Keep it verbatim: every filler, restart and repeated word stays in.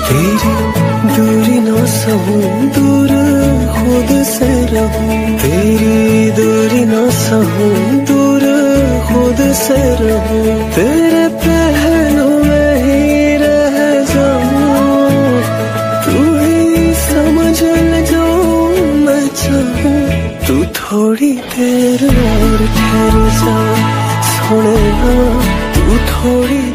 तेरी दूरी ना सहूं, दूर खुद से रहूं। तेरी दूरी ना सहूं, दूर खुद से रहूं। तेरे पहलू में ही रह जाऊं, तू ही समझ ले जो मैं चाहूं। तू थोड़ी देर और ठहर जा सोने, तू थोड़ी